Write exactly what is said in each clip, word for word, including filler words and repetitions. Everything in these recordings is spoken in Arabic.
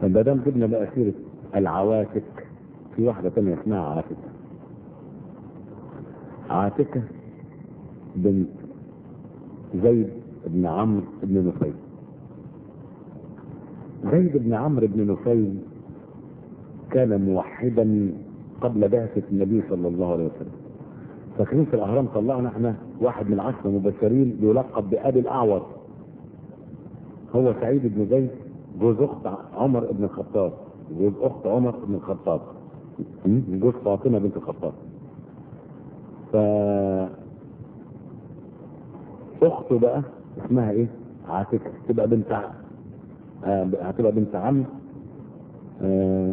ما دام جبنا بقى سيره العواتك، في واحده ثانيه اسمها عاتكه. عاتكه بنت زيد بن عمرو بن نفيل. زيد بن عمرو بن نفيل كان موحدا قبل بعثة النبي صلى الله عليه وسلم. فاكرين في الاهرام طلعنا احنا واحد من العشرة المبشرين يلقب بأبي الأعور، هو سعيد بن زيد جوز اخت عمر بن الخطاب، جوز اخت عمر بن الخطاب، جوز فاطمة بنت الخطاب. ف اخته بقى اسمها ايه؟ عاتكة، تبقى بنت ع... آه هتبقى بنت عم آه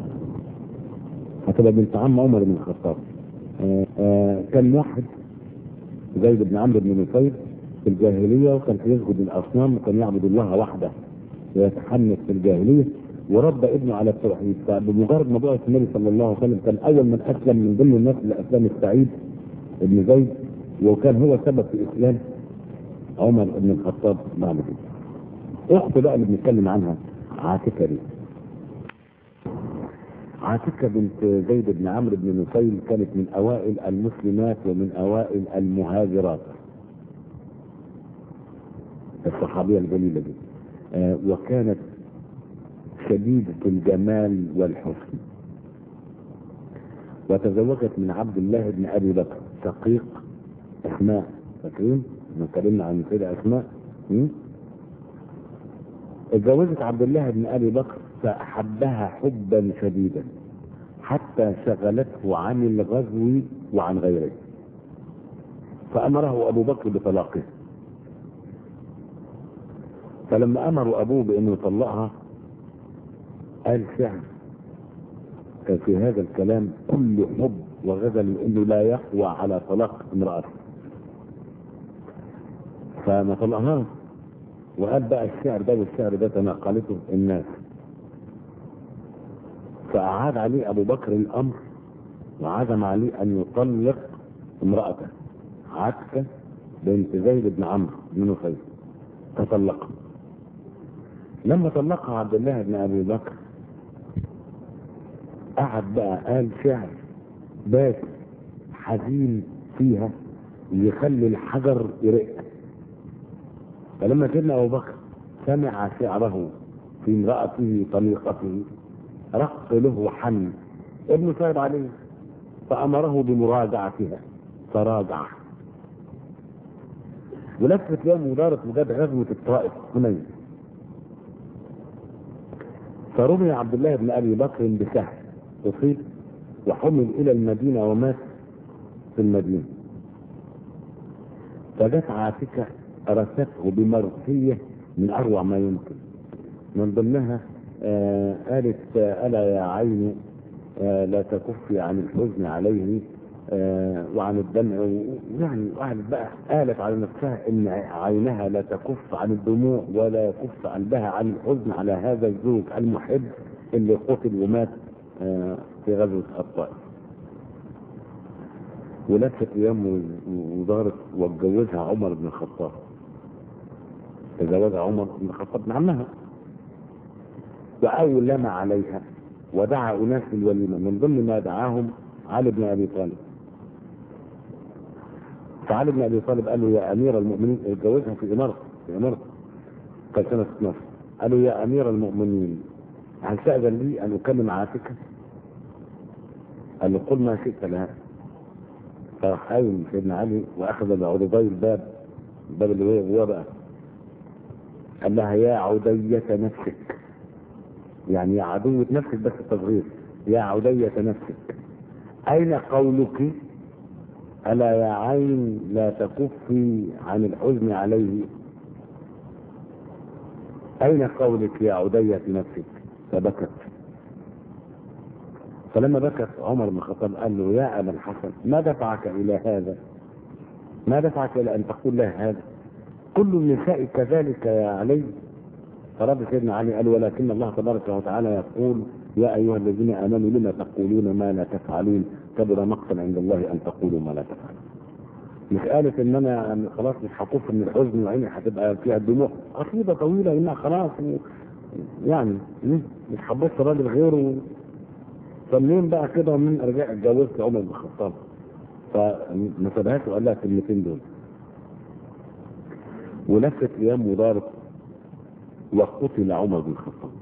هتبقى بنت عم عمر بن الخطاب. آه آه كان واحد زيد بن عمرو بن نفيل في الجاهلية، وكان يسجد للأصنام، وكان يعبد الله وحده ويتحنث في الجاهلية، وربى ابنه على التوحيد. فبمجرد ما بعث النبي صلى الله عليه وسلم كان أول من أسلم من ضمن الناس اللي أسلم السعيد بن زيد، وكان هو سبب في إسلام عمر بن الخطاب بعد كده. أخته بقى اللي بنتكلم عنها عاتكة دي. عاتكة بنت زيد بن عمرو بن نفيل كانت من أوائل المسلمات ومن أوائل المهاجرات، الصحابية الجليلة دي. آه وكانت شديدة الجمال والحسن، وتزوجت من عبد الله بن أبي بكر شقيق أسماء. فاكرين؟ اتكلمنا عن كده أسماء. اتجوزت عبد الله بن أبي بكر فأحبها حبا شديدا حتى شغلته عن الغزو وعن غيره، فأمره أبو بكر بطلاقه. فلما أمروا أبوه بأنه يطلقها قال شعر كان في هذا الكلام كل حب وغزل انه لا يقوى على طلاق امرأته، فما طلقهاش. وقال بقى الشعر ده، والشعر ده تناقلته الناس. فأعاد عليه أبو بكر الأمر وعزم عليه أن يطلق امرأته عاتكة بنت زيد بن عمرو بن نفيل، تطلقها. لما طلقها عبد الله بن أبي بكر قعد بقى قال شعر بات حزين فيها يخلي الحجر يرق. فلما سيدنا أبو بكر سمع شعره في امرأته طليقته رق له حن ابن صعب عليه، فأمره بمراجعتها فراجع. ولفت يوم ودارت وجاب غزوة الطائف حنين، فرمي عبد الله بن أبي بكر بسهم أصيب وحمل إلى المدينة ومات في المدينة. فجت عاتكة أرسته بمرثية من أروع ما يمكن، من ضمنها آه قالت آه ألا يا عين آه لا تكفي عن الحزن عليه آه وعن الدمع. يعني قالت بقى قالت على نفسها إن عينها لا تكف عن الدموع ولا يكف قلبها عن الحزن على هذا الزوج المحب اللي قتل ومات آه في غزوة الطائف. ولفت ايام ودارت واتجوزها عمر بن الخطاب، تزوجها عمر بن الخطاب بن عمها، وأولم عليها ودعا أناس الوليمة، من ضمن ما دعاهم علي بن أبي طالب. فعلي بن أبي طالب قال له يا أمير المؤمنين، اتجوزها في إمارة في إمارة كان سنة اثناشر، قال له يا أمير المؤمنين هل تأذن لي أن أكلم عاتكة؟ قال له قل ما شئت لها. فراح قايم سيدنا علي واخذ بعضدي الباب، الباب اللي هو جواه بقى، قال لها يا عدية نفسك، يعني يا عدوة نفسك بس التصغير، يا عدية نفسك أين قولك ألا يا عين لا تكفي عن الحزن عليه؟ أين قولك يا عدية نفسك؟ فبكت. فلما بكت عمر بن الخطاب قال له يا أبا الحسن ما دفعك إلى هذا؟ ما دفعك إلى أن تقول له هذا؟ كل النساء كذلك يا علي. فرد سيدنا علي قال ولكن الله تبارك وتعالى يقول يا أيها الذين آمنوا لما تقولون ما لا تفعلون كبر مقتا عند الله أن تقولوا ما لا تفعلون. مش قالت ان انا خلاص مش هكف من الحزن وعيني هتبقى فيها الدموع قصيده طويله انها خلاص يعني مش حبيت راجل غيره. فمنين بقى كده ومن رجع اتجوزت عمر بن الخطاب؟ فما سابهاش وقال لها الكلمتين دول، ولفت ايام ودارت وقتل عمر بن الخطاب.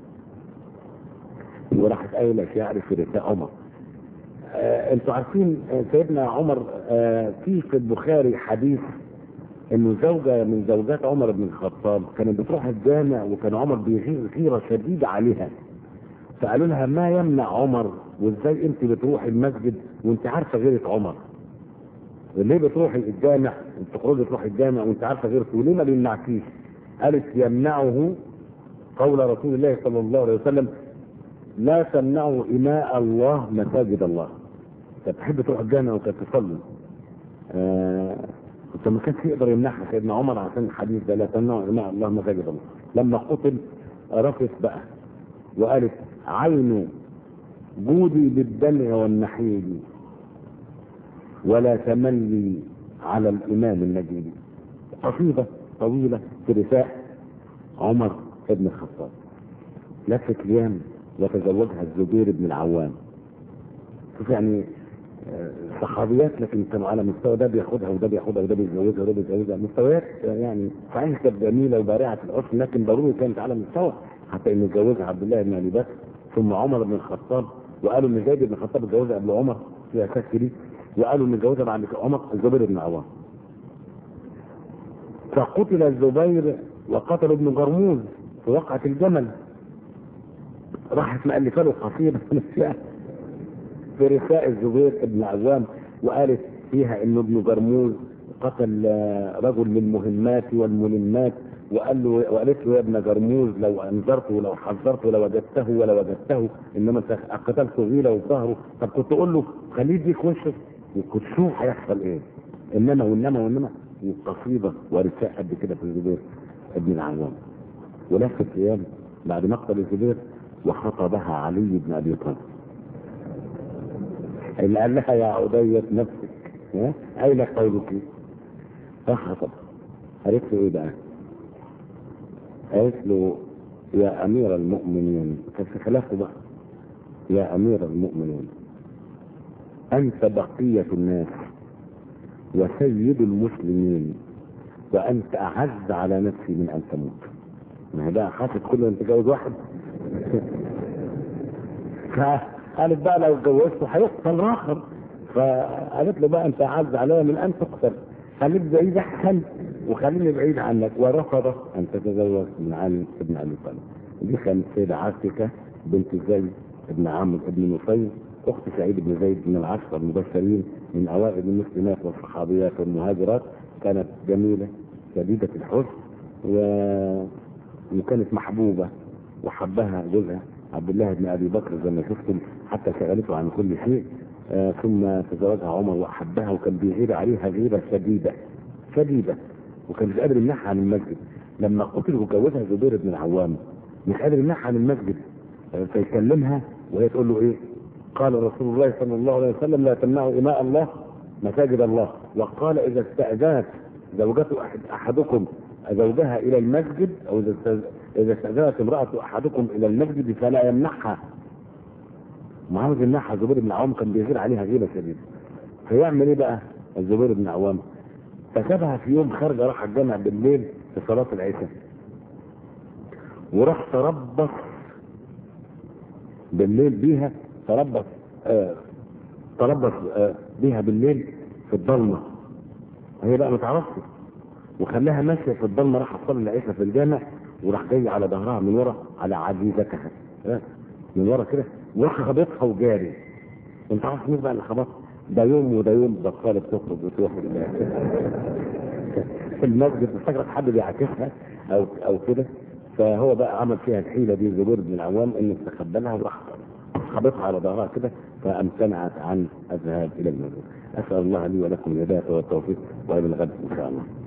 وراحت قايله شعر في رثاء عمر. آه انتوا عارفين سيدنا عمر آه في في البخاري حديث انه زوجه من زوجات عمر بن الخطاب كانت بتروح الجامع، وكان عمر بيغير غيره شديده عليها. فقالوا لها ما يمنع عمر، وازاي انت بتروحي المسجد وانت عارفه غيره عمر؟ ليه بتروحي الجامع بتخرجي تروحي الجامع وانت عارفه غيرته؟ وليه ما بيمنعكيش؟ قالت يمنعه قول رسول الله صلى الله عليه وسلم لا تمنعوا إماء الله مساجد الله. كانت تحب تروح الجامع وكانت تصلي. آه فما كانش يقدر يمنعها سيدنا عمر عشان الحديث ده لا تمنعوا إماء الله مساجد الله. لما قتل رفض بقى وقالت عين جودي بالدمع والنحيل ولا تملي على الإمام النجيب. قصيدة طويلة في رثاء عمر بن الخطاب. لفت ايام وتزوجها الزبير بن العوام. شوف يعني صحابيات لكن كانوا على مستوى، ده بياخدها وده بياخدها وده بيتجوزها وده بيتجوزها، مستويات يعني صحيح كانت جميله وبارعه الحسن، لكن ضروري كانت على مستوى حتى ان يتجوزها عبد الله بن ابي بكر ثم عمر بن الخطاب. وقالوا ان زيد بن الخطاب اتجوزها قبل عمر في اساس كده، وقالوا ان اتجوزها بعد عمر الزبير بن العوام. فقتل الزبير وقتل ابن جرموز في وقعه الجمل. راحت مؤلفه له قصيده في رثاء الزبير بن العوام، وقالت فيها انه ابن جرموز قتل رجل للمهمات والملمات، وقال له وقالت له يا ابن جرموز لو انذرته ولو حذرته لوجدته ولوجدته، انما انت قتلت غيله وظهره. طب كنت تقول له خليه يديك وشه وكنت شوف هيحصل ايه. انما وانما وانما وقصيده ورثاء قد كده في الزبير بن العوام. ولفت ايام بعد مقتل الزبير وخطبها علي بن ابي طالب اللي قال لها يا عدية نفسك ها اين قولك؟ فخطب. قالت له ايه بقى؟ قالت له يا امير المؤمنين، كان في خلافه بقى، يا امير المؤمنين انت بقية الناس وسيد المسلمين وانت اعز على نفسي من ان تموت. ما ده حاطط كله انت تتجوز واحد. فقالت بقى لو اتجوزته هيقتل اخر، فقالت له بقى انت اعز عليا من ان تقتل، خليك بعيد احسن وخليني بعيد عنك. ورفض ان تتزوج من علي بن ابي طالب. دي كانت سيدة عاتكة بنت زيد بن عمرو بن نفيل اخت سعيد بن زيد من العشرة المبشرين من اوائل المسلمات والصحابيات والمهاجرات. كانت جميلة شديدة الحسن و... وكانت محبوبة وحبها جوزها عبد الله بن ابي بكر زي ما شفتم، حتى شغلته عن كل شيء. آه ثم تزوجها عمر واحبها، وكان بيغير عليها غيره شديده شديده، وكان مش قادر يمنعها عن المسجد. لما قتل وجوزها الزبير بن العوام مش قادر يمنعها عن المسجد. آه فيكلمها وهي تقول له ايه؟ قال رسول الله صلى الله عليه وسلم لا تمنعوا اماء الله مساجد الله. وقال اذا استاذنت زوجته أحد احدكم زوجها الى المسجد، او اذا استاذنت امراه احدكم الى المسجد فلا يمنعها. ما عاوز يمنعها. الزبير بن العوام كان بيغير عليها غيره شديده. فيعمل ايه بقى الزبير بن العوام؟ فسابها في يوم خارجه راح الجامع بالليل في صلاه العشاء، وراح تربص بالليل بيها، تربص آه تربص آه بيها بالليل في الضلمه. هي بقى ما تعرفش، وخلاها ماشيه في الضلمه. راح تصلي العشاء في الجامع، وراح جاي على ظهرها من ورا على عجيزتها من ورا كده، وراح خبطها وجاري. انت عارف مين بقى اللي خبطها؟ ده يوم وده يوم بطاله بتخرج وتروح في المسجد، فاكره حد بيعاكسها او او كده. فهو بقى عمل فيها الحيله دي الزبير بن العوام، انه استخبلها وراح خبطها على ظهرها كده، فامتنعت عن الذهاب الى المسجد. اسال الله لي ولكم الهدايه والتوفيق والى الغد ان شاء الله.